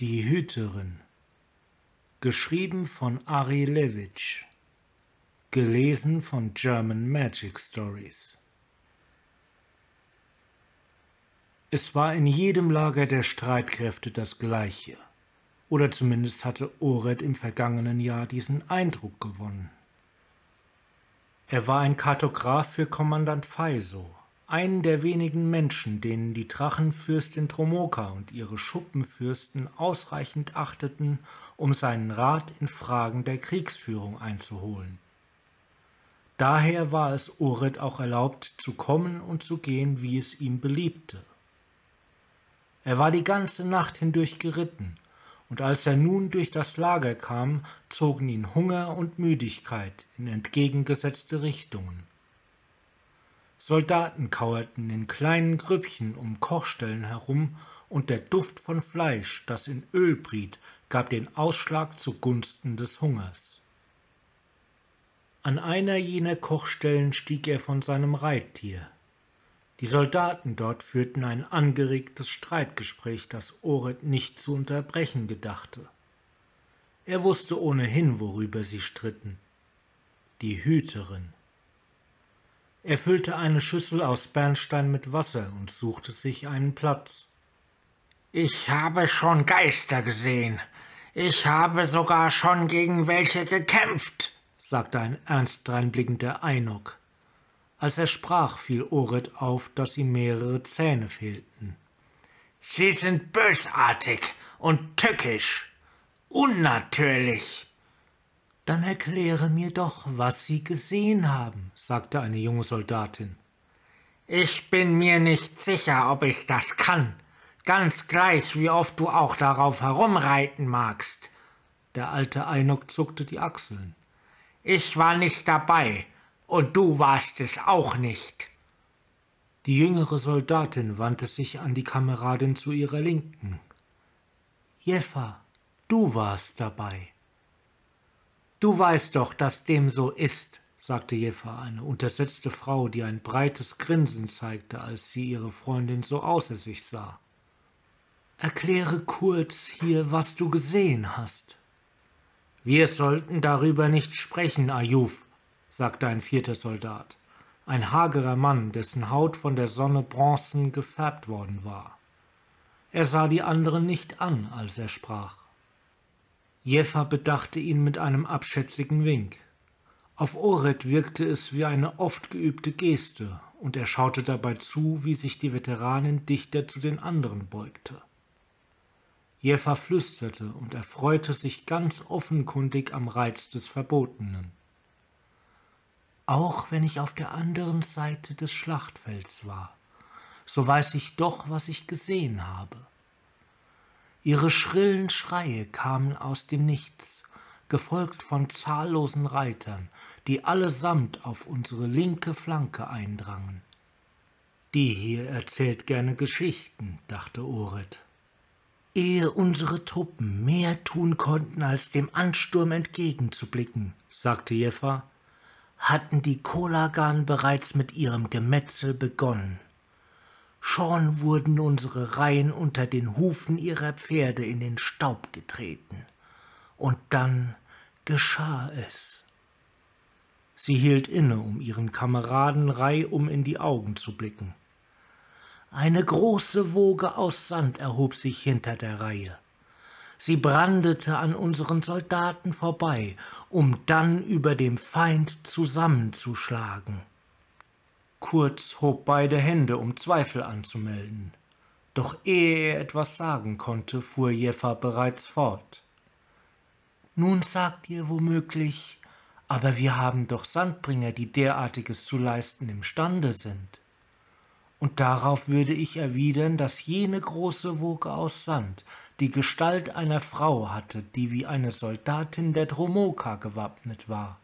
Die Hüterin. Geschrieben von Ari Levitsch. Gelesen von German Magic Stories. Es war in jedem Lager der Streitkräfte das Gleiche. Oder zumindest hatte Ored im vergangenen Jahr diesen Eindruck gewonnen. Er war ein Kartograf für Kommandant Faiso, einen der wenigen Menschen, denen die Drachenfürstin Dromoka und ihre Schuppenfürsten ausreichend achteten, um seinen Rat in Fragen der Kriegsführung einzuholen. Daher war es Ored auch erlaubt, zu kommen und zu gehen, wie es ihm beliebte. Er war die ganze Nacht hindurch geritten, und als er nun durch das Lager kam, zogen ihn Hunger und Müdigkeit in entgegengesetzte Richtungen. Soldaten kauerten in kleinen Grüppchen um Kochstellen herum, und der Duft von Fleisch, das in Öl briet, gab den Ausschlag zugunsten des Hungers. An einer jener Kochstellen stieg er von seinem Reittier. Die Soldaten dort führten ein angeregtes Streitgespräch, das Ored nicht zu unterbrechen gedachte. Er wusste ohnehin, worüber sie stritten. Die Hüterin. Er füllte eine Schüssel aus Bernstein mit Wasser und suchte sich einen Platz. »Ich habe schon Geister gesehen. Ich habe sogar schon gegen welche gekämpft«, sagte ein ernst dreinblickender Einok. Als er sprach, fiel Ored auf, dass ihm mehrere Zähne fehlten. »Sie sind bösartig und tückisch, unnatürlich.« »Dann erkläre mir doch, was Sie gesehen haben«, sagte eine junge Soldatin. »Ich bin mir nicht sicher, ob ich das kann, ganz gleich, wie oft du auch darauf herumreiten magst.« Der alte Einok zuckte die Achseln. »Ich war nicht dabei, und du warst es auch nicht.« Die jüngere Soldatin wandte sich an die Kameradin zu ihrer Linken. »Jeffa, du warst dabei.« »Du weißt doch, dass dem so ist«, sagte Jeffa, eine untersetzte Frau, die ein breites Grinsen zeigte, als sie ihre Freundin so außer sich sah. »Erkläre kurz hier, was du gesehen hast.« »Wir sollten darüber nicht sprechen, Ayuf«, sagte ein vierter Soldat, ein hagerer Mann, dessen Haut von der Sonne bronzen gefärbt worden war. Er sah die anderen nicht an, als er sprach. Jeffa bedachte ihn mit einem abschätzigen Wink. Auf Ored wirkte es wie eine oft geübte Geste, und er schaute dabei zu, wie sich die Veteranin dichter zu den anderen beugte. Jeffa flüsterte und erfreute sich ganz offenkundig am Reiz des Verbotenen. »Auch wenn ich auf der anderen Seite des Schlachtfelds war, so weiß ich doch, was ich gesehen habe.« Ihre schrillen Schreie kamen aus dem Nichts, gefolgt von zahllosen Reitern, die allesamt auf unsere linke Flanke eindrangen. »Die hier erzählt gerne Geschichten«, dachte Ored. »Ehe unsere Truppen mehr tun konnten, als dem Ansturm entgegenzublicken«, sagte Jeffa, »hatten die Kolagan bereits mit ihrem Gemetzel begonnen. Schon wurden unsere Reihen unter den Hufen ihrer Pferde in den Staub getreten. Und dann geschah es.« Sie hielt inne, um ihren Kameraden reihum in die Augen zu blicken. Eine große Woge aus Sand erhob sich hinter der Reihe. Sie brandete an unseren Soldaten vorbei, um dann über dem Feind zusammenzuschlagen. Kurz hob beide Hände, um Zweifel anzumelden. Doch ehe er etwas sagen konnte, fuhr Jeffa bereits fort. »Nun sagt ihr womöglich, aber wir haben doch Sandbringer, die derartiges zu leisten imstande sind.« Und darauf würde ich erwidern, dass jene große Woge aus Sand die Gestalt einer Frau hatte, die wie eine Soldatin der Dromoka gewappnet war.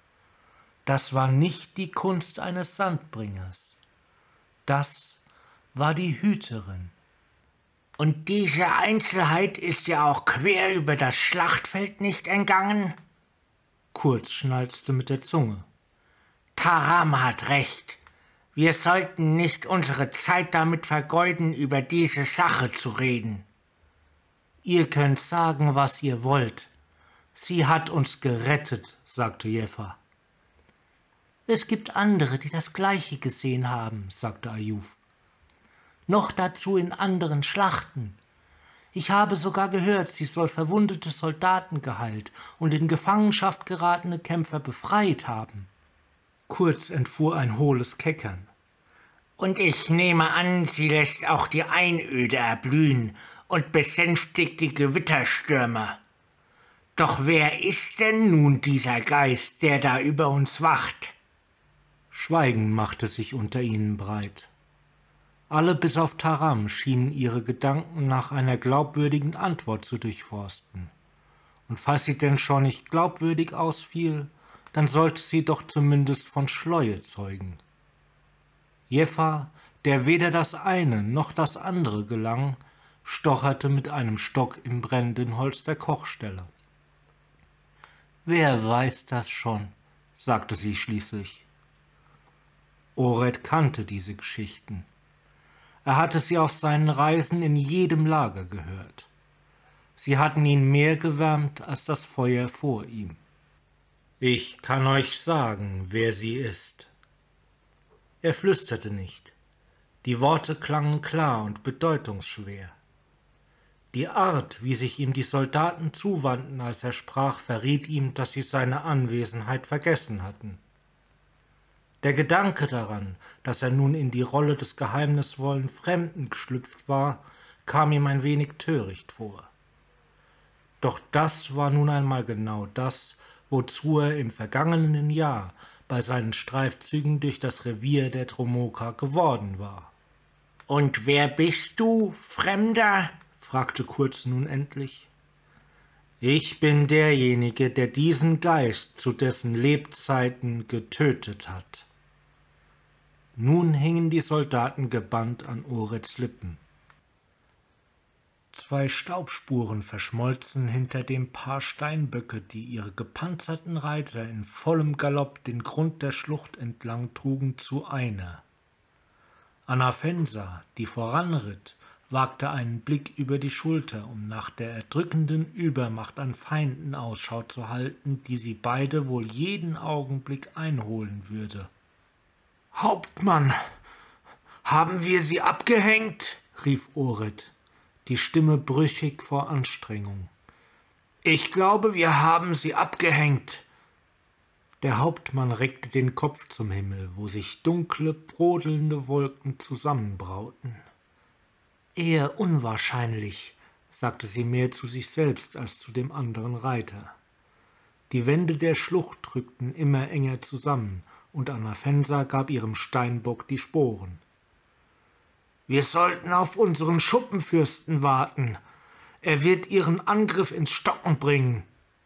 Das war nicht die Kunst eines Sandbringers. Das war die Hüterin. »Und diese Einzelheit ist ja auch quer über das Schlachtfeld nicht entgangen?« Kurz schnalzte mit der Zunge. »Taram hat recht. Wir sollten nicht unsere Zeit damit vergeuden, über diese Sache zu reden.« »Ihr könnt sagen, was ihr wollt. Sie hat uns gerettet«, sagte Jeffa. »Es gibt andere, die das Gleiche gesehen haben«, sagte Ayuf. »Noch dazu in anderen Schlachten. Ich habe sogar gehört, sie soll verwundete Soldaten geheilt und in Gefangenschaft geratene Kämpfer befreit haben.« Kurz entfuhr ein hohles Keckern. »Und ich nehme an, sie lässt auch die Einöde erblühen und besänftigt die Gewitterstürme. Doch wer ist denn nun dieser Geist, der da über uns wacht?« Schweigen machte sich unter ihnen breit. Alle bis auf Taram schienen ihre Gedanken nach einer glaubwürdigen Antwort zu durchforsten. Und falls sie denn schon nicht glaubwürdig ausfiel, dann sollte sie doch zumindest von Schleue zeugen. Jeffa, der weder das eine noch das andere gelang, stocherte mit einem Stock im brennenden Holz der Kochstelle. »Wer weiß das schon?«, sagte sie schließlich. Ored kannte diese Geschichten. Er hatte sie auf seinen Reisen in jedem Lager gehört. Sie hatten ihn mehr gewärmt als das Feuer vor ihm. »Ich kann euch sagen, wer sie ist.« Er flüsterte nicht. Die Worte klangen klar und bedeutungsschwer. Die Art, wie sich ihm die Soldaten zuwandten, als er sprach, verriet ihm, dass sie seine Anwesenheit vergessen hatten. Der Gedanke daran, dass er nun in die Rolle des geheimnisvollen Fremden geschlüpft war, kam ihm ein wenig töricht vor. Doch das war nun einmal genau das, wozu er im vergangenen Jahr bei seinen Streifzügen durch das Revier der Dromoka geworden war. »Und wer bist du, Fremder?« fragte Kurz nun endlich. »Ich bin derjenige, der diesen Geist zu dessen Lebzeiten getötet hat.« Nun hingen die Soldaten gebannt an Oreds Lippen. 2 Staubspuren verschmolzen hinter dem Paar Steinböcke, die ihre gepanzerten Reiter in vollem Galopp den Grund der Schlucht entlang trugen, zu einer. Anafensa, die voranritt, wagte einen Blick über die Schulter, um nach der erdrückenden Übermacht an Feinden Ausschau zu halten, die sie beide wohl jeden Augenblick einholen würde. »Hauptmann, haben wir sie abgehängt?« rief Ored, die Stimme brüchig vor Anstrengung. »Ich glaube, wir haben sie abgehängt.« Der Hauptmann reckte den Kopf zum Himmel, wo sich dunkle, brodelnde Wolken zusammenbrauten. »Eher unwahrscheinlich«, sagte sie mehr zu sich selbst als zu dem anderen Reiter. Die Wände der Schlucht rückten immer enger zusammen, und Anafensa gab ihrem Steinbock die Sporen. »Wir sollten auf unseren Schuppenfürsten warten. Er wird ihren Angriff ins Stocken bringen.«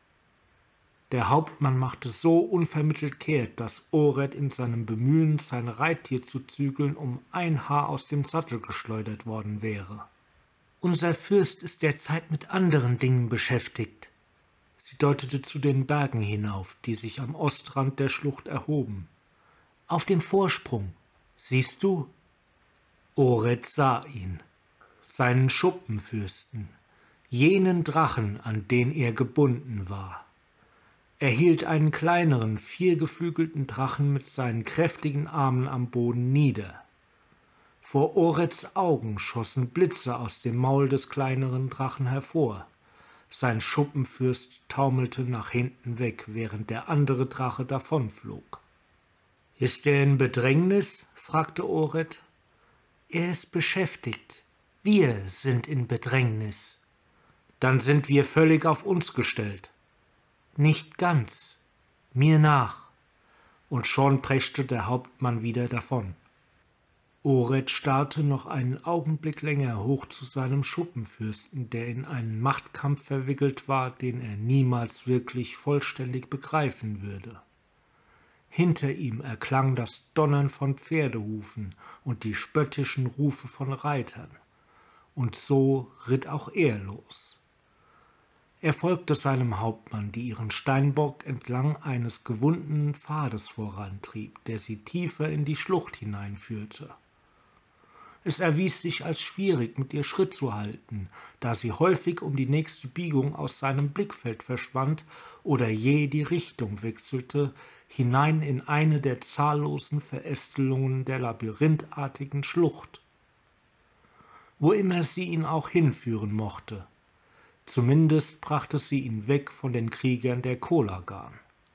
Der Hauptmann machte so unvermittelt kehrt, dass Ored in seinem Bemühen, sein Reittier zu zügeln, um ein Haar aus dem Sattel geschleudert worden wäre. »Unser Fürst ist derzeit mit anderen Dingen beschäftigt.« Sie deutete zu den Bergen hinauf, die sich am Ostrand der Schlucht erhoben. »Auf dem Vorsprung. Siehst du?« Ored sah ihn, seinen Schuppenfürsten, jenen Drachen, an den er gebunden war. Er hielt einen kleineren, 4-geflügelten Drachen mit seinen kräftigen Armen am Boden nieder. Vor Oreds Augen schossen Blitze aus dem Maul des kleineren Drachen hervor. Sein Schuppenfürst taumelte nach hinten weg, während der andere Drache davonflog. »Ist er in Bedrängnis?« fragte Ored. »Er ist beschäftigt. Wir sind in Bedrängnis.« »Dann sind wir völlig auf uns gestellt.« »Nicht ganz. Mir nach.« Und schon preschte der Hauptmann wieder davon. Ored starrte noch einen Augenblick länger hoch zu seinem Schuppenfürsten, der in einen Machtkampf verwickelt war, den er niemals wirklich vollständig begreifen würde. Hinter ihm erklang das Donnern von Pferdehufen und die spöttischen Rufe von Reitern. Und so ritt auch er los. Er folgte seinem Hauptmann, die ihren Steinbock entlang eines gewundenen Pfades vorantrieb, der sie tiefer in die Schlucht hineinführte. Es erwies sich als schwierig, mit ihr Schritt zu halten, da sie häufig um die nächste Biegung aus seinem Blickfeld verschwand oder jäh die Richtung wechselte, hinein in eine der zahllosen Verästelungen der labyrinthartigen Schlucht. Wo immer sie ihn auch hinführen mochte, zumindest brachte sie ihn weg von den Kriegern der Kolagan.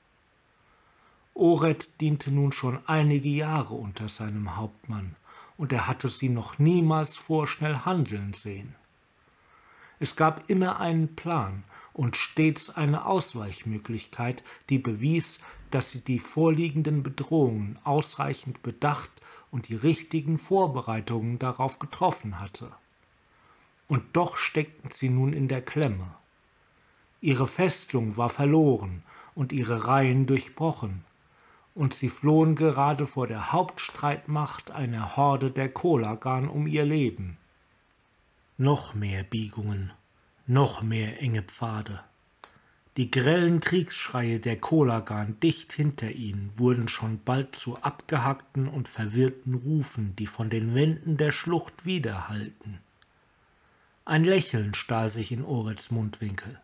Ored diente nun schon einige Jahre unter seinem Hauptmann, und er hatte sie noch niemals vorschnell handeln sehen. Es gab immer einen Plan und stets eine Ausweichmöglichkeit, die bewies, dass sie die vorliegenden Bedrohungen ausreichend bedacht und die richtigen Vorbereitungen darauf getroffen hatte. Und doch steckten sie nun in der Klemme. Ihre Festung war verloren und ihre Reihen durchbrochen, und sie flohen gerade vor der Hauptstreitmacht einer Horde der Kolagan um ihr Leben. Noch mehr Biegungen, noch mehr enge Pfade. Die grellen Kriegsschreie der Kolagan dicht hinter ihnen wurden schon bald zu abgehackten und verwirrten Rufen, die von den Wänden der Schlucht widerhallten. Ein Lächeln stahl sich in Oreds Mundwinkel.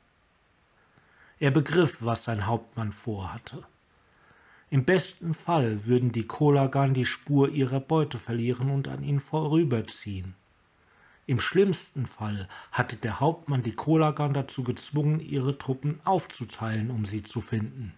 Er begriff, was sein Hauptmann vorhatte. Im besten Fall würden die Kolagan die Spur ihrer Beute verlieren und an ihnen vorüberziehen. Im schlimmsten Fall hatte der Hauptmann die Kolagan dazu gezwungen, ihre Truppen aufzuteilen, um sie zu finden.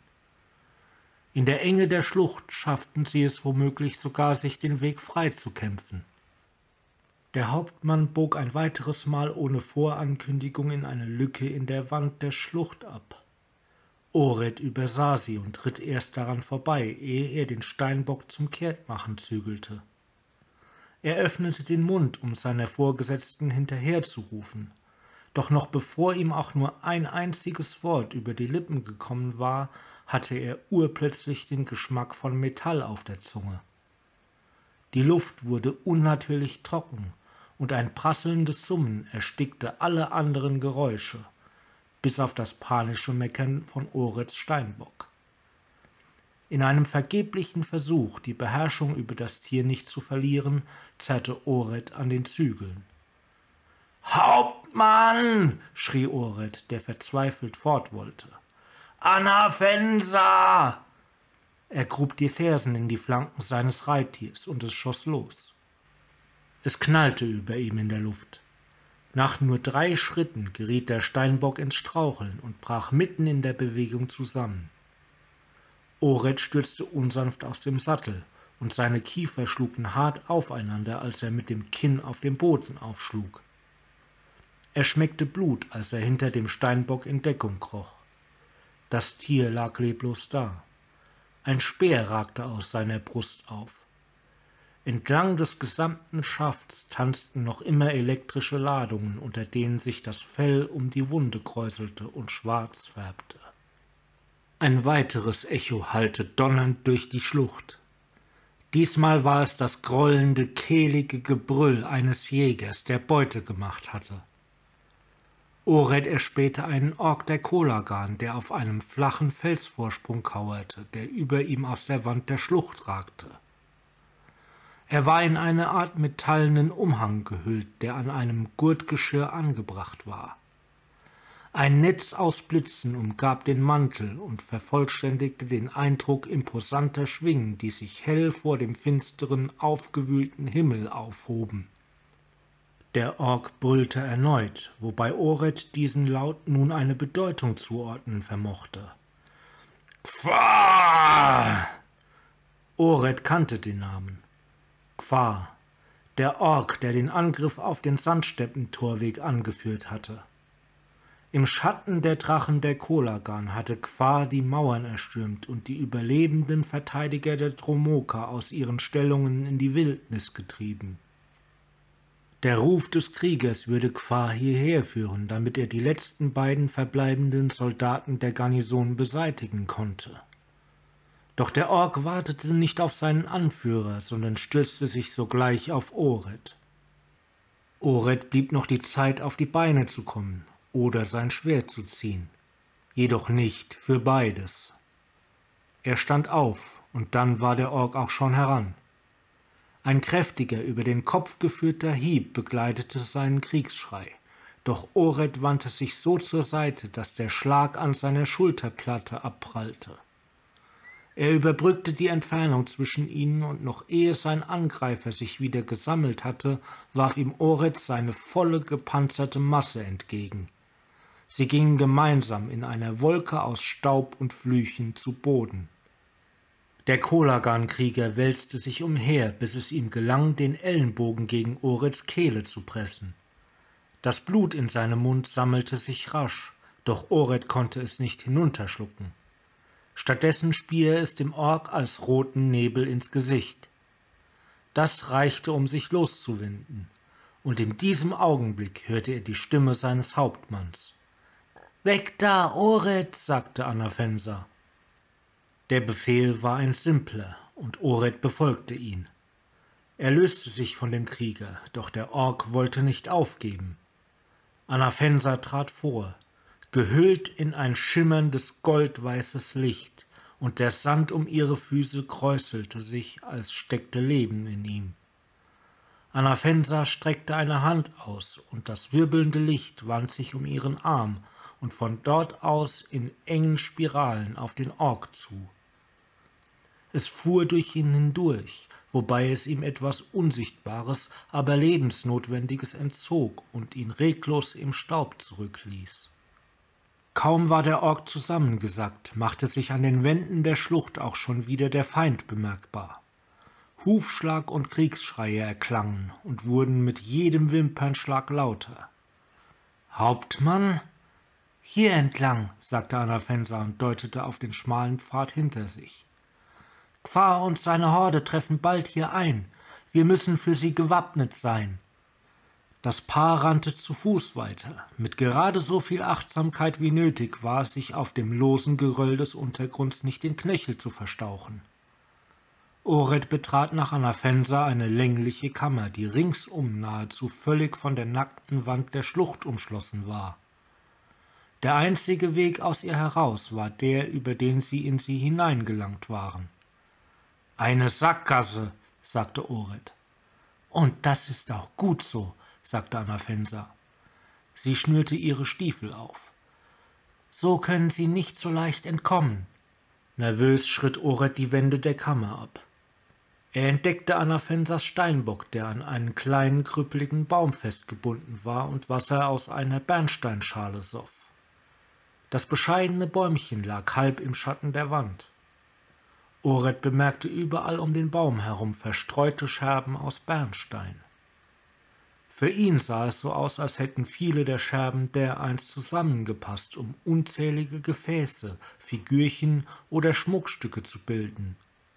In der Enge der Schlucht schafften sie es womöglich sogar, sich den Weg frei zu kämpfen. Der Hauptmann bog ein weiteres Mal ohne Vorankündigung in eine Lücke in der Wand der Schlucht ab. Ored übersah sie und ritt erst daran vorbei, ehe er den Steinbock zum Kehrtmachen zügelte. Er öffnete den Mund, um seiner Vorgesetzten hinterherzurufen, doch noch bevor ihm auch nur ein einziges Wort über die Lippen gekommen war, hatte er urplötzlich den Geschmack von Metall auf der Zunge. Die Luft wurde unnatürlich trocken, und ein prasselndes Summen erstickte alle anderen Geräusche, bis auf das panische Meckern von Oreds Steinbock. In einem vergeblichen Versuch, die Beherrschung über das Tier nicht zu verlieren, zerrte Ored an den Zügeln. »Hauptmann!« schrie Ored, der verzweifelt fort wollte. »Anafensa!« Er grub die Fersen in die Flanken seines Reittiers, und es schoss los. Es knallte über ihm in der Luft. Nach nur 3 Schritten geriet der Steinbock ins Straucheln und brach mitten in der Bewegung zusammen. Ored stürzte unsanft aus dem Sattel, und seine Kiefer schlugen hart aufeinander, als er mit dem Kinn auf dem Boden aufschlug. Er schmeckte Blut, als er hinter dem Steinbock in Deckung kroch. Das Tier lag leblos da. Ein Speer ragte aus seiner Brust auf. Entlang des gesamten Schafts tanzten noch immer elektrische Ladungen, unter denen sich das Fell um die Wunde kräuselte und schwarz färbte. Ein weiteres Echo hallte donnernd durch die Schlucht. Diesmal war es das grollende, kehlige Gebrüll eines Jägers, der Beute gemacht hatte. Ored erspähte einen Ork der Kolagan, der auf einem flachen Felsvorsprung kauerte, der über ihm aus der Wand der Schlucht ragte. Er war in eine Art metallenen Umhang gehüllt, der an einem Gurtgeschirr angebracht war. Ein Netz aus Blitzen umgab den Mantel und vervollständigte den Eindruck imposanter Schwingen, die sich hell vor dem finsteren, aufgewühlten Himmel aufhoben. Der Ork brüllte erneut, wobei Ored diesen Laut nun eine Bedeutung zuordnen vermochte. »Kva!« Ored kannte den Namen. Kva, der Ork, der den Angriff auf den Sandsteppentorweg angeführt hatte. Im Schatten der Drachen der Kolagan hatte Kva die Mauern erstürmt und die überlebenden Verteidiger der Dromoka aus ihren Stellungen in die Wildnis getrieben. Der Ruf des Kriegers würde Kva hierher führen, damit er die letzten beiden verbleibenden Soldaten der Garnison beseitigen konnte. Doch der Ork wartete nicht auf seinen Anführer, sondern stürzte sich sogleich auf Ored. Ored blieb noch die Zeit, auf die Beine zu kommen oder sein Schwert zu ziehen, jedoch nicht für beides. Er stand auf, und dann war der Ork auch schon heran. Ein kräftiger, über den Kopf geführter Hieb begleitete seinen Kriegsschrei. Doch Ored wandte sich so zur Seite, dass der Schlag an seiner Schulterplatte abprallte. Er überbrückte die Entfernung zwischen ihnen, und noch ehe sein Angreifer sich wieder gesammelt hatte, warf ihm Ored seine volle gepanzerte Masse entgegen. Sie gingen gemeinsam in einer Wolke aus Staub und Flüchen zu Boden. Der Kolagan-Krieger wälzte sich umher, bis es ihm gelang, den Ellenbogen gegen Oreds Kehle zu pressen. Das Blut in seinem Mund sammelte sich rasch, doch Ored konnte es nicht hinunterschlucken. Stattdessen spie er es dem Ork als roten Nebel ins Gesicht. Das reichte, um sich loszuwinden, und in diesem Augenblick hörte er die Stimme seines Hauptmanns. »Weg da, Ored«, sagte Anafensa. Der Befehl war ein simpler, und Ored befolgte ihn. Er löste sich von dem Krieger, doch der Ork wollte nicht aufgeben. Anafensa trat vor, gehüllt in ein schimmerndes goldweißes Licht, und der Sand um ihre Füße kräuselte sich, als steckte Leben in ihm. Anafensa streckte eine Hand aus, und das wirbelnde Licht wand sich um ihren Arm und von dort aus in engen Spiralen auf den Ork zu. Es fuhr durch ihn hindurch, wobei es ihm etwas Unsichtbares, aber Lebensnotwendiges entzog und ihn reglos im Staub zurückließ. Kaum war der Ork zusammengesackt, machte sich an den Wänden der Schlucht auch schon wieder der Feind bemerkbar. Hufschlag und Kriegsschreie erklangen und wurden mit jedem Wimpernschlag lauter. »Hauptmann?« »Hier entlang«, sagte Anafensa und deutete auf den schmalen Pfad hinter sich. »Gfar und seine Horde treffen bald hier ein. Wir müssen für sie gewappnet sein.« Das Paar rannte zu Fuß weiter. Mit gerade so viel Achtsamkeit wie nötig war es, sich auf dem losen Geröll des Untergrunds nicht den Knöchel zu verstauchen. Ored betrat nach Anafensa eine längliche Kammer, die ringsum nahezu völlig von der nackten Wand der Schlucht umschlossen war. Der einzige Weg aus ihr heraus war der, über den sie in sie hineingelangt waren. »Eine Sackgasse«, sagte Ored. »Und das ist auch gut so«, sagte Anafensa. Sie schnürte ihre Stiefel auf. »So können Sie nicht so leicht entkommen.« Nervös schritt Ored die Wände der Kammer ab. Er entdeckte Anafensas Steinbock, der an einen kleinen, krüppeligen Baum festgebunden war und Wasser aus einer Bernsteinschale soff. Das bescheidene Bäumchen lag halb im Schatten der Wand. Ored bemerkte überall um den Baum herum verstreute Scherben aus Bernstein. Für ihn sah es so aus, als hätten viele der Scherben dereinst zusammengepasst, um unzählige Gefäße, Figürchen oder Schmuckstücke zu bilden.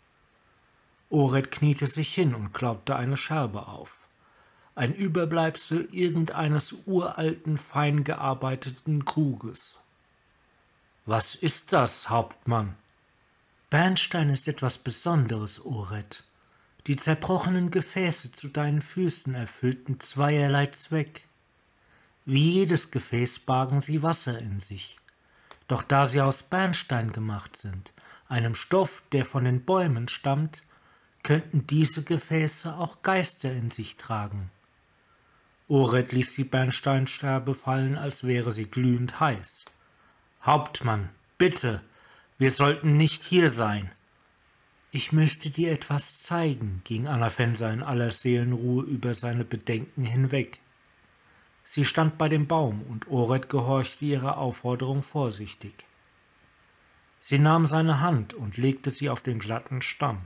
Ored kniete sich hin und klaubte eine Scherbe auf. Ein Überbleibsel irgendeines uralten, fein gearbeiteten Kruges. »Was ist das, Hauptmann?« »Bernstein ist etwas Besonderes, Ored. Die zerbrochenen Gefäße zu deinen Füßen erfüllten zweierlei Zweck. Wie jedes Gefäß bargen sie Wasser in sich. Doch da sie aus Bernstein gemacht sind, einem Stoff, der von den Bäumen stammt, könnten diese Gefäße auch Geister in sich tragen.« Ored ließ die Bernsteinscherbe fallen, als wäre sie glühend heiß. »Hauptmann, bitte, wir sollten nicht hier sein.« »Ich möchte dir etwas zeigen«, ging Anafensa in aller Seelenruhe über seine Bedenken hinweg. Sie stand bei dem Baum, und Ored gehorchte ihrer Aufforderung vorsichtig. Sie nahm seine Hand und legte sie auf den glatten Stamm.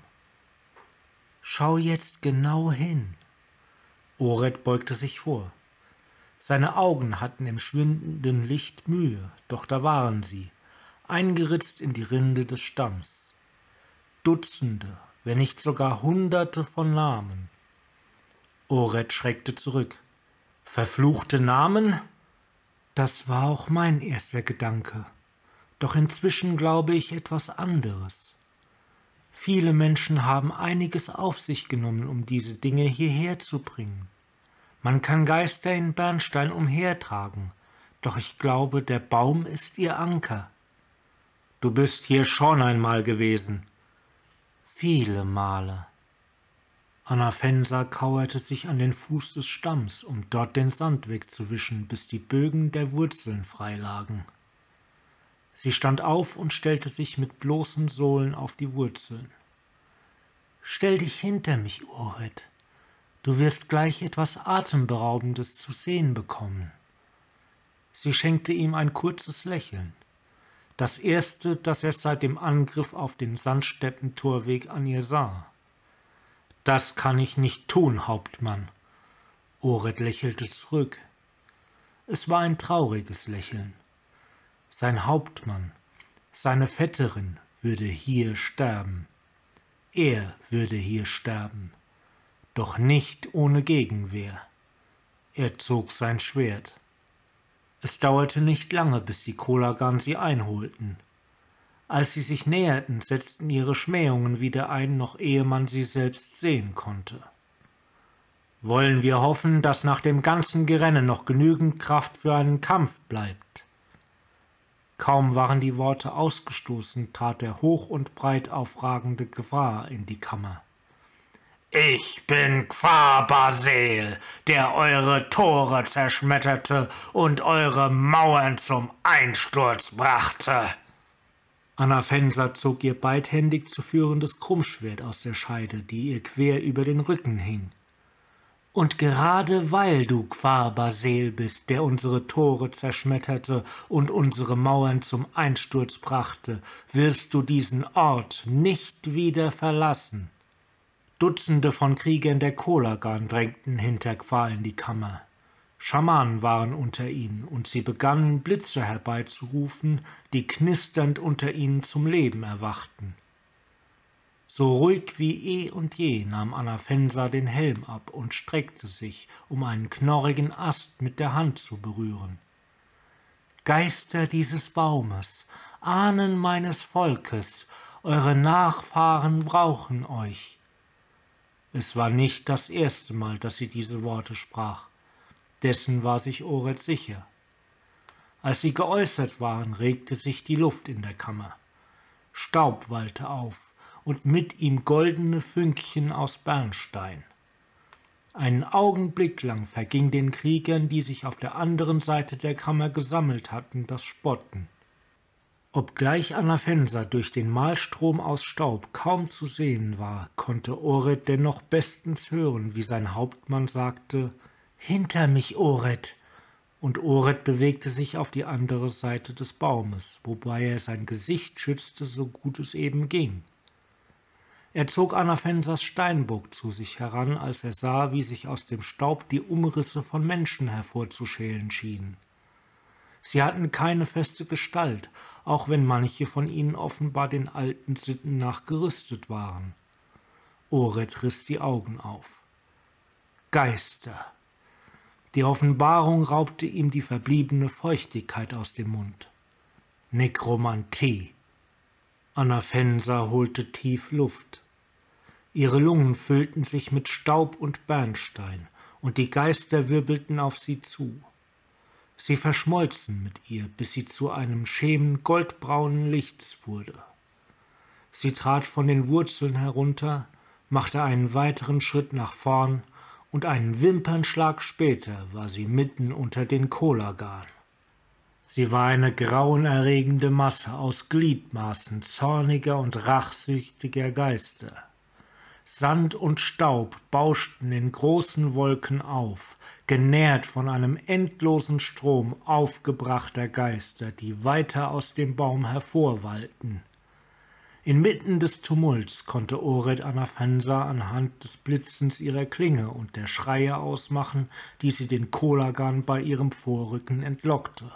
»Schau jetzt genau hin.« Ored beugte sich vor. Seine Augen hatten im schwindenden Licht Mühe, doch da waren sie, eingeritzt in die Rinde des Stamms. Dutzende, wenn nicht sogar Hunderte von Namen. Ored schreckte zurück. »Verfluchte Namen?« Das war auch mein erster Gedanke. Doch inzwischen glaube ich etwas anderes. Viele Menschen haben einiges auf sich genommen, um diese Dinge hierher zu bringen. Man kann Geister in Bernstein umhertragen, doch ich glaube, der Baum ist ihr Anker. »Du bist hier schon einmal gewesen.« »Viele Male.« Anafensa kauerte sich an den Fuß des Stamms, um dort den Sand wegzuwischen, bis die Bögen der Wurzeln frei lagen. Sie stand auf und stellte sich mit bloßen Sohlen auf die Wurzeln. »Stell dich hinter mich, Ored. Du wirst gleich etwas Atemberaubendes zu sehen bekommen.« Sie schenkte ihm ein kurzes Lächeln, das erste, das er seit dem Angriff auf den Sandsteppentorweg an ihr sah. »Das kann ich nicht tun, Hauptmann.« Ored lächelte zurück. Es war ein trauriges Lächeln. Sein Hauptmann, seine Vetterin, würde hier sterben. Er würde hier sterben, doch nicht ohne Gegenwehr. Er zog sein Schwert. Es dauerte nicht lange, bis die Kolagan sie einholten. Als sie sich näherten, setzten ihre Schmähungen wieder ein, noch ehe man sie selbst sehen konnte. »Wollen wir hoffen, dass nach dem ganzen Gerenne noch genügend Kraft für einen Kampf bleibt?« Kaum waren die Worte ausgestoßen, trat der hoch und breit aufragende Gwar in die Kammer. »Ich bin Gwar Basel, der eure Tore zerschmetterte und eure Mauern zum Einsturz brachte.« Anafensa zog ihr beidhändig zu führendes Krummschwert aus der Scheide, die ihr quer über den Rücken hing. »Und gerade weil du Gwar Basel bist, der unsere Tore zerschmetterte und unsere Mauern zum Einsturz brachte, wirst du diesen Ort nicht wieder verlassen.« Dutzende von Kriegern der Kolagan drängten hinter Gwar in die Kammer. Schamanen waren unter ihnen, und sie begannen, Blitze herbeizurufen, die knisternd unter ihnen zum Leben erwachten. So ruhig wie eh und je nahm Anafensa den Helm ab und streckte sich, um einen knorrigen Ast mit der Hand zu berühren. »Geister dieses Baumes, Ahnen meines Volkes, eure Nachfahren brauchen euch.« Es war nicht das erste Mal, dass sie diese Worte sprach. Dessen war sich Ored sicher. Als sie geäußert waren, regte sich die Luft in der Kammer. Staub wallte auf, und mit ihm goldene Fünkchen aus Bernstein. Einen Augenblick lang verging den Kriegern, die sich auf der anderen Seite der Kammer gesammelt hatten, das Spotten. Obgleich Anafensa durch den Mahlstrom aus Staub kaum zu sehen war, konnte Ored dennoch bestens hören, wie sein Hauptmann sagte: »Hinter mich, Ored!« Und Ored bewegte sich auf die andere Seite des Baumes, wobei er sein Gesicht schützte, so gut es eben ging. Er zog Anafensas Steinbock zu sich heran, als er sah, wie sich aus dem Staub die Umrisse von Menschen hervorzuschälen schienen. Sie hatten keine feste Gestalt, auch wenn manche von ihnen offenbar den alten Sitten nach gerüstet waren. Ored riss die Augen auf. Geister! Die Offenbarung raubte ihm die verbliebene Feuchtigkeit aus dem Mund. Nekromantie! Anafensa holte tief Luft. Ihre Lungen füllten sich mit Staub und Bernstein, und die Geister wirbelten auf sie zu. Sie verschmolzen mit ihr, bis sie zu einem Schemen goldbraunen Lichts wurde. Sie trat von den Wurzeln herunter, machte einen weiteren Schritt nach vorn, und einen Wimpernschlag später war sie mitten unter den Kolagan. Sie war eine grauenerregende Masse aus Gliedmaßen zorniger und rachsüchtiger Geister. Sand und Staub bauschten in großen Wolken auf, genährt von einem endlosen Strom aufgebrachter Geister, die weiter aus dem Baum hervorwallten. Inmitten des Tumults konnte Ored Anafensa anhand des Blitzens ihrer Klinge und der Schreie ausmachen, die sie den Kolagan bei ihrem Vorrücken entlockte.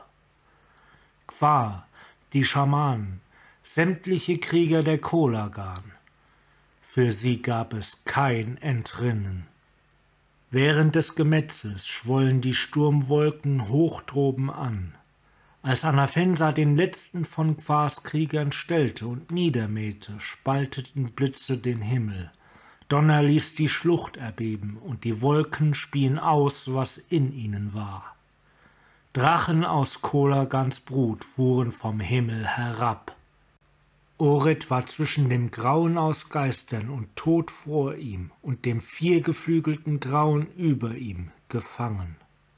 Gwar, die Schamanen, sämtliche Krieger der Kolagan. Für sie gab es kein Entrinnen. Während des Gemetzels schwollen die Sturmwolken hoch droben an. Als Anafensa den letzten von Gwars Kriegern stellte und niedermähte, spalteten Blitze den Himmel. Donner ließ die Schlucht erbeben, und die Wolken spien aus, was in ihnen war. Drachen aus Kolagans Brut fuhren vom Himmel herab. Ored war zwischen dem Grauen aus Geistern und Tod vor ihm und dem viergeflügelten Grauen über ihm gefangen.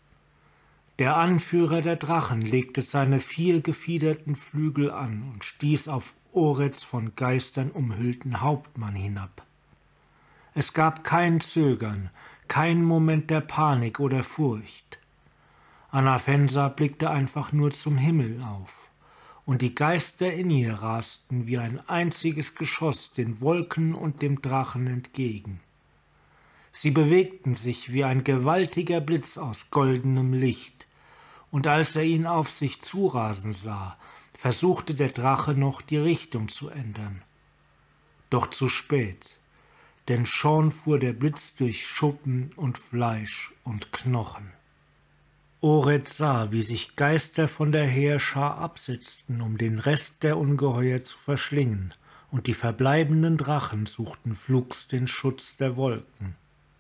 Der Anführer der Drachen legte seine 4 gefiederten Flügel an und stieß auf Oreds von Geistern umhüllten Hauptmann hinab. Es gab kein Zögern, kein Moment der Panik oder Furcht. Anafensa blickte einfach nur zum Himmel auf, und die Geister in ihr rasten wie ein einziges Geschoss den Wolken und dem Drachen entgegen. Sie bewegten sich wie ein gewaltiger Blitz aus goldenem Licht, und als er ihn auf sich zurasen sah, versuchte der Drache noch die Richtung zu ändern. Doch zu spät, denn schon fuhr der Blitz durch Schuppen und Fleisch und Knochen. Ored sah, wie sich Geister von der Heerschar absetzten, um den Rest der Ungeheuer zu verschlingen, und die verbleibenden Drachen suchten flugs den Schutz der Wolken.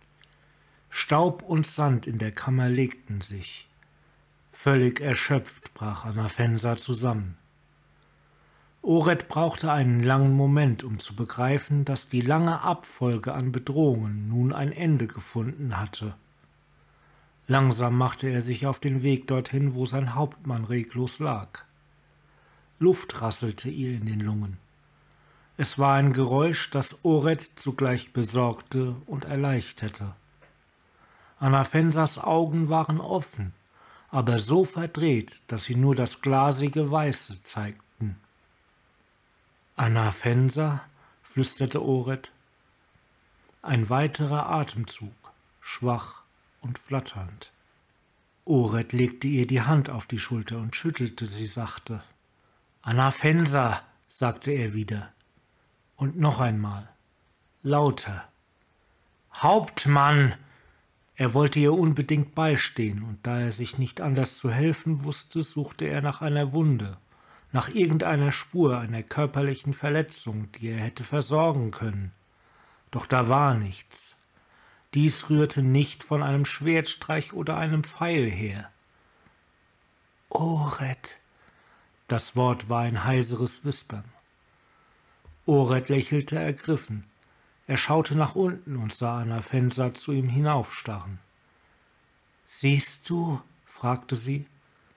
Staub und Sand in der Kammer legten sich. Völlig erschöpft brach Anafensa zusammen. Ored brauchte einen langen Moment, um zu begreifen, dass die lange Abfolge an Bedrohungen nun ein Ende gefunden hatte. Langsam machte er sich auf den Weg dorthin, wo sein Hauptmann reglos lag. Luft rasselte ihr in den Lungen. Es war ein Geräusch, das Ored zugleich besorgte und erleichterte. Anafensas Augen waren offen, aber so verdreht, dass sie nur das glasige Weiße zeigten. »Anafensa«, flüsterte Ored. Ein weiterer Atemzug, schwach und flatternd. Ored legte ihr die Hand auf die Schulter und schüttelte sie sachte. »Anafensa«, sagte er wieder. Und noch einmal, lauter. »Hauptmann!« Er wollte ihr unbedingt beistehen, und da er sich nicht anders zu helfen wusste, suchte er nach einer Wunde, nach irgendeiner Spur einer körperlichen Verletzung, die er hätte versorgen können. Doch da war nichts. Dies rührte nicht von einem Schwertstreich oder einem Pfeil her. »Ored«, das Wort war ein heiseres Wispern. Ored lächelte ergriffen. Er schaute nach unten und sah Anafensa zu ihm hinaufstarren. »Siehst du?« fragte sie.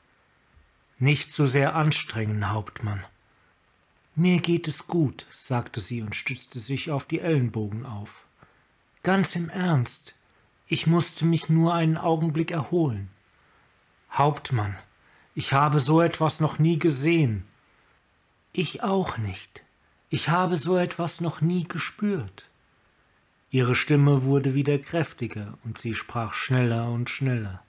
»Nicht zu sehr anstrengen, Hauptmann.« »Mir geht es gut«, sagte sie und stützte sich auf die Ellenbogen auf. »Ganz im Ernst, ich musste mich nur einen Augenblick erholen.« »Hauptmann, ich habe so etwas noch nie gesehen.« »Ich auch nicht. Ich habe so etwas noch nie gespürt.« Ihre Stimme wurde wieder kräftiger, und sie sprach schneller und schneller.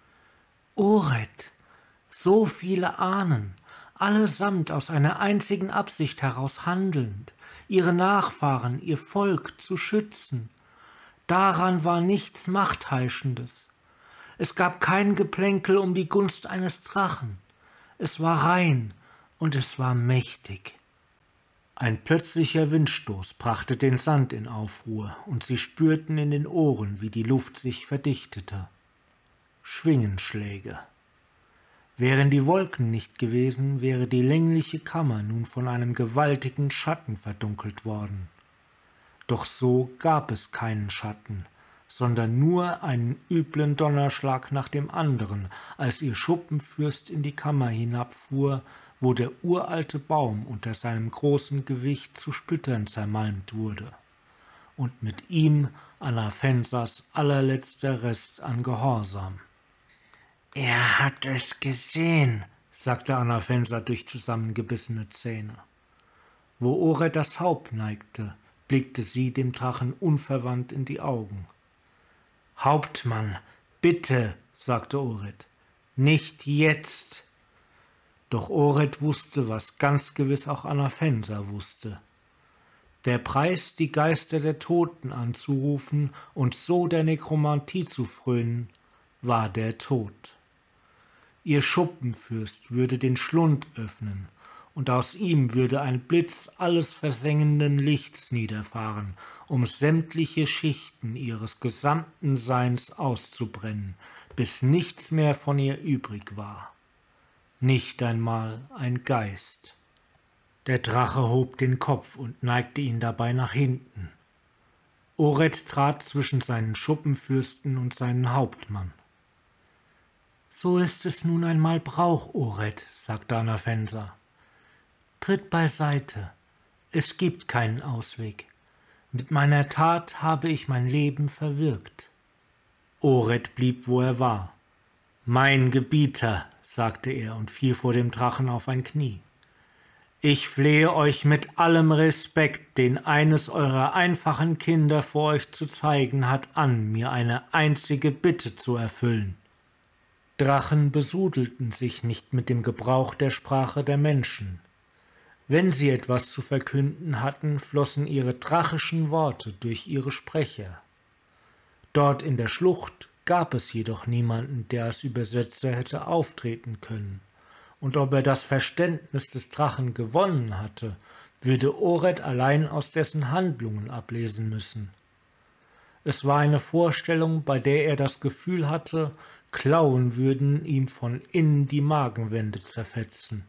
»Ored, so viele Ahnen, allesamt aus einer einzigen Absicht heraus handelnd, ihre Nachfahren, ihr Volk zu schützen. Daran war nichts Machtheischendes. Es gab kein Geplänkel um die Gunst eines Drachen. Es war rein und es war mächtig.« Ein plötzlicher Windstoß brachte den Sand in Aufruhr, und sie spürten in den Ohren, wie die Luft sich verdichtete. Schwingenschläge. Wären die Wolken nicht gewesen, wäre die längliche Kammer nun von einem gewaltigen Schatten verdunkelt worden. Doch so gab es keinen Schatten, sondern nur einen üblen Donnerschlag nach dem anderen, als ihr Schuppenfürst in die Kammer hinabfuhr, wo der uralte Baum unter seinem großen Gewicht zu Splittern zermalmt wurde, und mit ihm Anafensas allerletzter Rest an Gehorsam. »Er hat es gesehen«, sagte Anafensa durch zusammengebissene Zähne. Wo Ored das Haupt neigte, blickte sie dem Drachen unverwandt in die Augen. »Hauptmann, bitte«, sagte Ored, »nicht jetzt.« Doch Ored wusste, was ganz gewiss auch Anafensa wusste. Der Preis, die Geister der Toten anzurufen und so der Nekromantie zu frönen, war der Tod. Ihr Schuppenfürst würde den Schlund öffnen, und aus ihm würde ein Blitz alles versengenden Lichts niederfahren, um sämtliche Schichten ihres gesamten Seins auszubrennen, bis nichts mehr von ihr übrig war. Nicht einmal ein Geist. Der Drache hob den Kopf und neigte ihn dabei nach hinten. Ored trat zwischen seinen Schuppenfürsten und seinen Hauptmann. »So ist es nun einmal Brauch, Ored«, sagte Anafensa. »Tritt beiseite, es gibt keinen Ausweg. Mit meiner Tat habe ich mein Leben verwirkt.« Ored blieb, wo er war. »Mein Gebieter«, sagte er und fiel vor dem Drachen auf ein Knie. »Ich flehe euch mit allem Respekt, den eines eurer einfachen Kinder vor euch zu zeigen hat, an, mir eine einzige Bitte zu erfüllen.« Drachen besudelten sich nicht mit dem Gebrauch der Sprache der Menschen. Wenn sie etwas zu verkünden hatten, flossen ihre drachischen Worte durch ihre Sprecher. Dort in der Schlucht gab es jedoch niemanden, der als Übersetzer hätte auftreten können, und ob er das Verständnis des Drachen gewonnen hatte, würde Ored allein aus dessen Handlungen ablesen müssen. Es war eine Vorstellung, bei der er das Gefühl hatte, Klauen würden ihm von innen die Magenwände zerfetzen.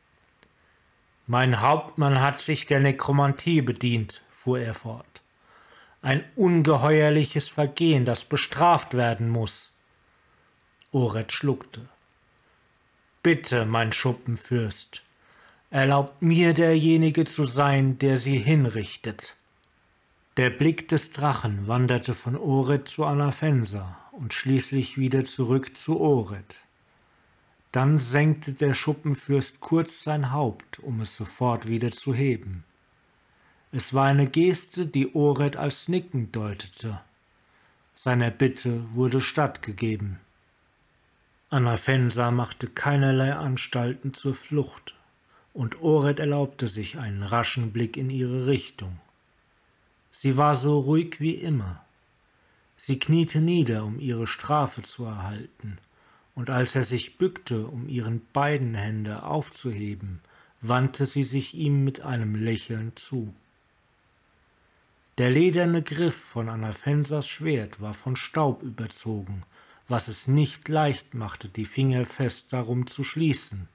»Mein Hauptmann hat sich der Nekromantie bedient«, fuhr er fort. »Ein ungeheuerliches Vergehen, das bestraft werden muss.« Ored schluckte. »Bitte, mein Schuppenfürst, erlaubt mir derjenige zu sein, der sie hinrichtet.« Der Blick des Drachen wanderte von Ored zu Anafensa und schließlich wieder zurück zu Ored. Dann senkte der Schuppenfürst kurz sein Haupt, um es sofort wieder zu heben. Es war eine Geste, die Ored als Nicken deutete. Seiner Bitte wurde stattgegeben. Anafensa machte keinerlei Anstalten zur Flucht, und Ored erlaubte sich einen raschen Blick in ihre Richtung. Sie war so ruhig wie immer. Sie kniete nieder, um ihre Strafe zu erhalten, und als er sich bückte, um ihren beiden Hände aufzuheben, wandte sie sich ihm mit einem Lächeln zu. Der lederne Griff von Anafensas Schwert war von Staub überzogen, was es nicht leicht machte, die Finger fest darum zu schließen.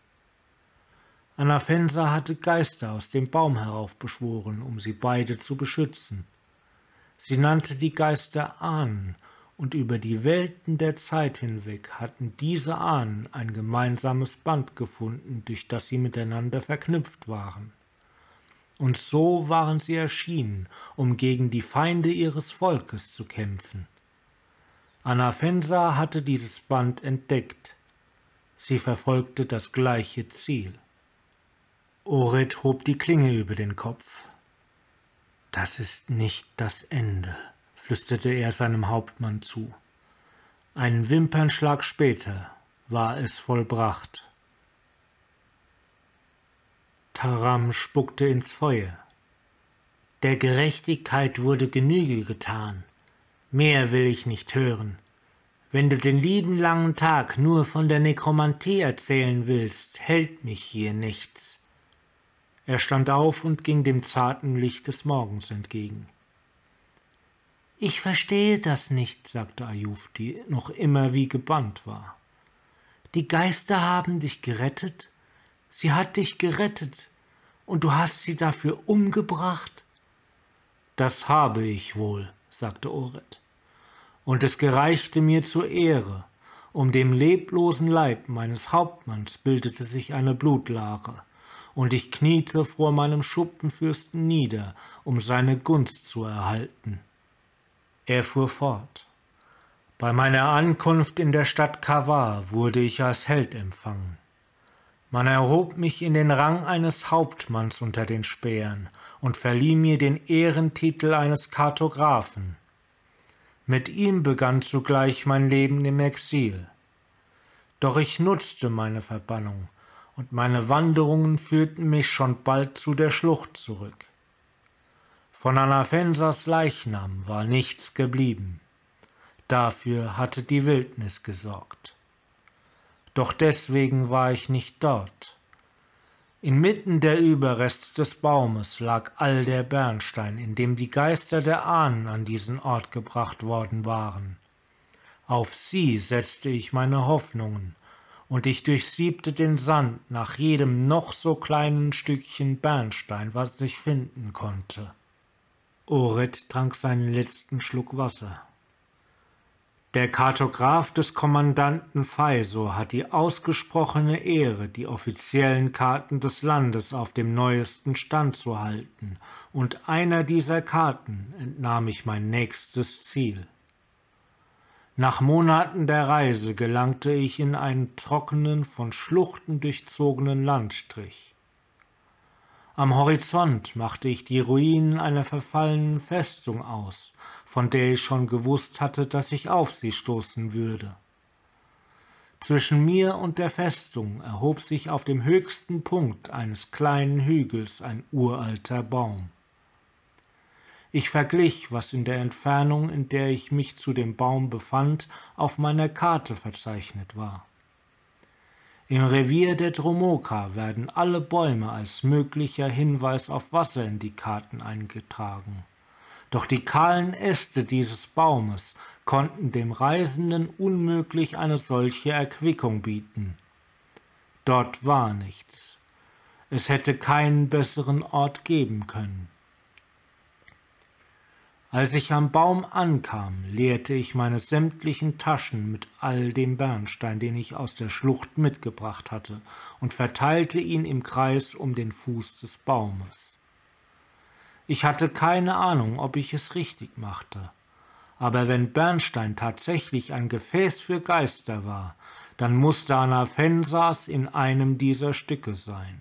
Anafensa hatte Geister aus dem Baum heraufbeschworen, um sie beide zu beschützen. Sie nannte die Geister Ahnen, und über die Welten der Zeit hinweg hatten diese Ahnen ein gemeinsames Band gefunden, durch das sie miteinander verknüpft waren. Und so waren sie erschienen, um gegen die Feinde ihres Volkes zu kämpfen. Anafensa hatte dieses Band entdeckt. Sie verfolgte das gleiche Ziel. Ored hob die Klinge über den Kopf. »Das ist nicht das Ende«, flüsterte er seinem Hauptmann zu. Einen Wimpernschlag später war es vollbracht. Taram spuckte ins Feuer. »Der Gerechtigkeit wurde Genüge getan. Mehr will ich nicht hören. Wenn du den lieben langen Tag nur von der Nekromantie erzählen willst, hält mich hier nichts.« Er stand auf und ging dem zarten Licht des Morgens entgegen. »Ich verstehe das nicht«, sagte Ayuf, die noch immer wie gebannt war. »Die Geister haben dich gerettet? Sie hat dich gerettet, und du hast sie dafür umgebracht?« »Das habe ich wohl«, sagte Ored, »und es gereichte mir zur Ehre. Um dem leblosen Leib meines Hauptmanns bildete sich eine Blutlache, und ich kniete vor meinem Schuppenfürsten nieder, um seine Gunst zu erhalten.« Er fuhr fort. »Bei meiner Ankunft in der Stadt Kavar wurde ich als Held empfangen. Man erhob mich in den Rang eines Hauptmanns unter den Spähern und verlieh mir den Ehrentitel eines Kartographen. Mit ihm begann zugleich mein Leben im Exil. Doch ich nutzte meine Verbannung, und meine Wanderungen führten mich schon bald zu der Schlucht zurück. Von Anafensas Leichnam war nichts geblieben. Dafür hatte die Wildnis gesorgt. Doch deswegen war ich nicht dort. Inmitten der Überreste des Baumes lag all der Bernstein, in dem die Geister der Ahnen an diesen Ort gebracht worden waren. Auf sie setzte ich meine Hoffnungen, und ich durchsiebte den Sand nach jedem noch so kleinen Stückchen Bernstein, was ich finden konnte. Ored trank seinen letzten Schluck Wasser. Der Kartograf des Kommandanten Faiso hat die ausgesprochene Ehre, die offiziellen Karten des Landes auf dem neuesten Stand zu halten, und einer dieser Karten entnahm ich mein nächstes Ziel. Nach Monaten der Reise gelangte ich in einen trockenen, von Schluchten durchzogenen Landstrich. Am Horizont machte ich die Ruinen einer verfallenen Festung aus, von der ich schon gewusst hatte, dass ich auf sie stoßen würde. Zwischen mir und der Festung erhob sich auf dem höchsten Punkt eines kleinen Hügels ein uralter Baum. Ich verglich, was in der Entfernung, in der ich mich zu dem Baum befand, auf meiner Karte verzeichnet war. Im Revier der Dromoka werden alle Bäume als möglicher Hinweis auf Wasser in die Karten eingetragen. Doch die kahlen Äste dieses Baumes konnten dem Reisenden unmöglich eine solche Erquickung bieten. Dort war nichts. Es hätte keinen besseren Ort geben können. Als ich am Baum ankam, leerte ich meine sämtlichen Taschen mit all dem Bernstein, den ich aus der Schlucht mitgebracht hatte, und verteilte ihn im Kreis um den Fuß des Baumes. Ich hatte keine Ahnung, ob ich es richtig machte, aber wenn Bernstein tatsächlich ein Gefäß für Geister war, dann musste Anafensas in einem dieser Stücke sein.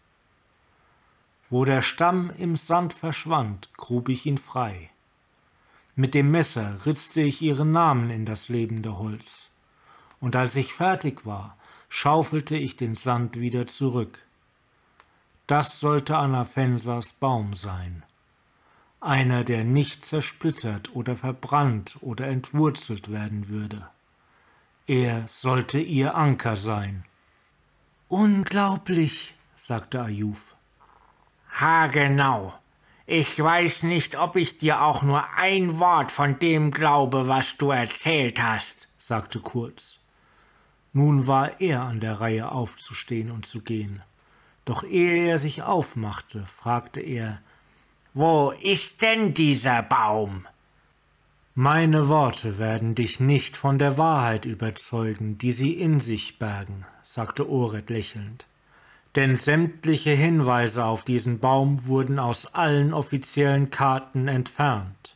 Wo der Stamm im Sand verschwand, grub ich ihn frei. Mit dem Messer ritzte ich ihren Namen in das lebende Holz, und als ich fertig war, schaufelte ich den Sand wieder zurück. Das sollte Anafensas Baum sein, einer, der nicht zersplittert oder verbrannt oder entwurzelt werden würde. Er sollte ihr Anker sein. »Unglaublich«, sagte Ayuf. Haargenau. Ich weiß nicht, ob ich dir auch nur ein Wort von dem glaube, was du erzählt hast, sagte Kurz. Nun war er an der Reihe aufzustehen und zu gehen. Doch ehe er sich aufmachte, fragte er, »Wo ist denn dieser Baum?« »Meine Worte werden dich nicht von der Wahrheit überzeugen, die sie in sich bergen«, sagte Ored lächelnd. »Denn sämtliche Hinweise auf diesen Baum wurden aus allen offiziellen Karten entfernt.«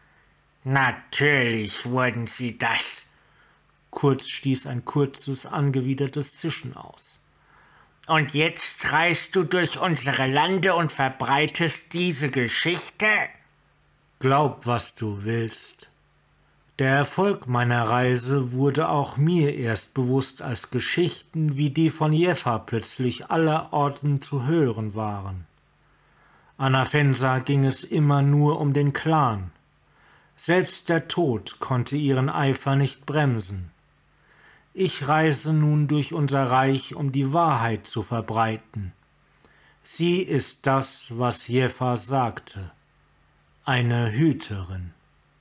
»Natürlich wurden sie das.« Kurz stieß ein kurzes, angewidertes Zischen aus. »Und jetzt reist du durch unsere Lande und verbreitest diese Geschichte?« »Glaub, was du willst. Der Erfolg meiner Reise wurde auch mir erst bewusst, als Geschichten wie die von Jefa plötzlich allerorten zu hören waren. Anafensa ging es immer nur um den Clan. Selbst der Tod konnte ihren Eifer nicht bremsen. Ich reise nun durch unser Reich, um die Wahrheit zu verbreiten. Sie ist das, was Jefa sagte, eine Hüterin.«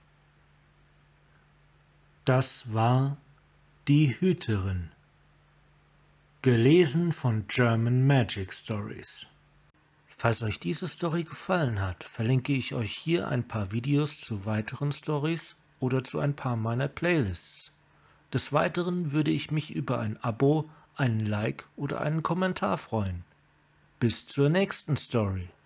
Das war Die Hüterin, gelesen von German Magic Stories. Falls euch diese Story gefallen hat, verlinke ich euch hier ein paar Videos zu weiteren Stories oder zu ein paar meiner Playlists. Des Weiteren würde ich mich über ein Abo, einen Like oder einen Kommentar freuen. Bis zur nächsten Story.